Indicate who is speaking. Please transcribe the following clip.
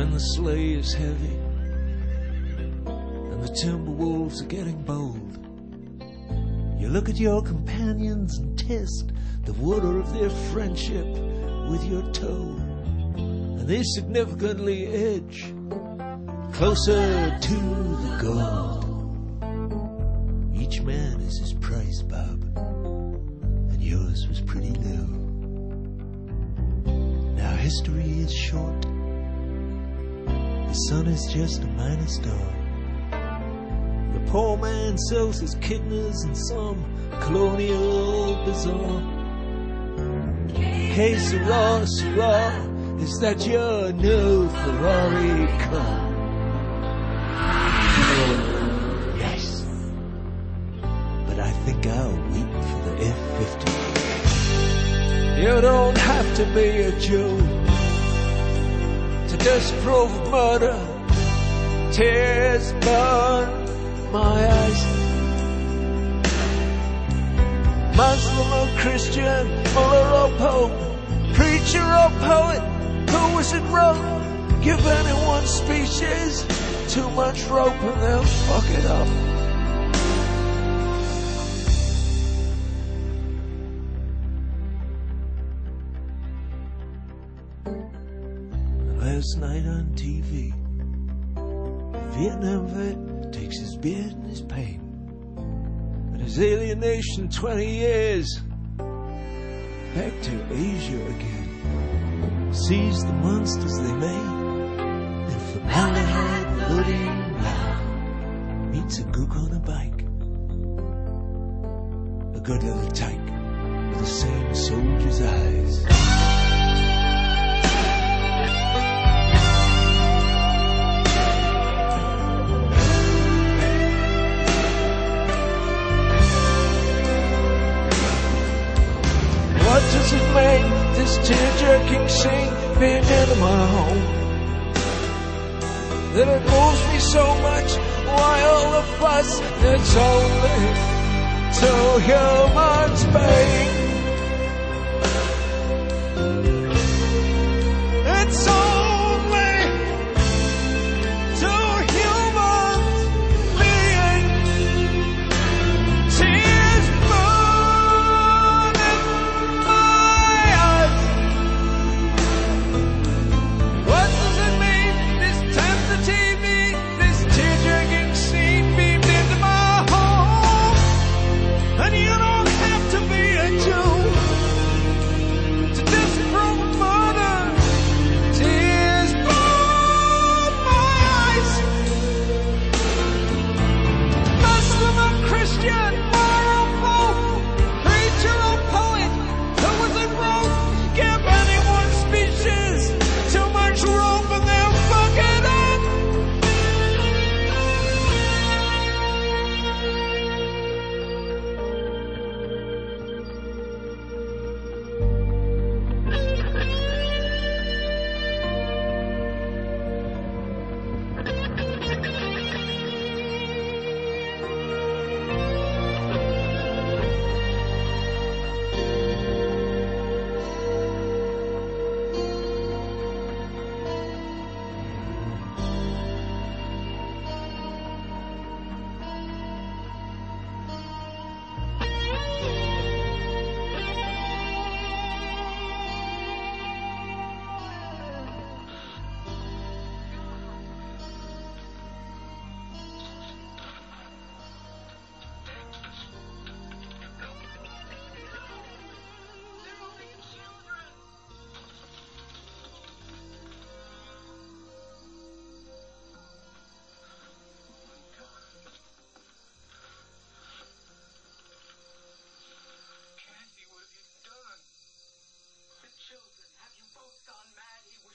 Speaker 1: when the sleigh is heavy and the timber wolves are getting bold, you look at your companions and test the water of their friendship with your toe, and they significantly edge closer to the gold. Each man is his price, Bob, and yours was pretty low. Now history is short. The sun is just a minor star. The poor man sells his kidneys in some colonial bazaar. Hey, Sarah, Sarah, is that your new Ferrari car? Yes, but I think I'll wait for the F-50. You don't have to be a Jew to disapprove of murder. Tears burn my eyes. Muslim or Christian, mullah or pope, preacher or poet, who was it wrote? Give anyone species too much rope and they'll fuck it up. Last night on TV, a Vietnam vet takes his beard and his pain and his alienation 20 years back to Asia again. Sees the monsters they made in formaldehyde loading now. Meets a gook on a bike, a good little tyke with the same soldier's eyes. What does it make, this tear-jerking scene, being into my home? That it moves me so much, why all the fuss? It's only two humans being. It's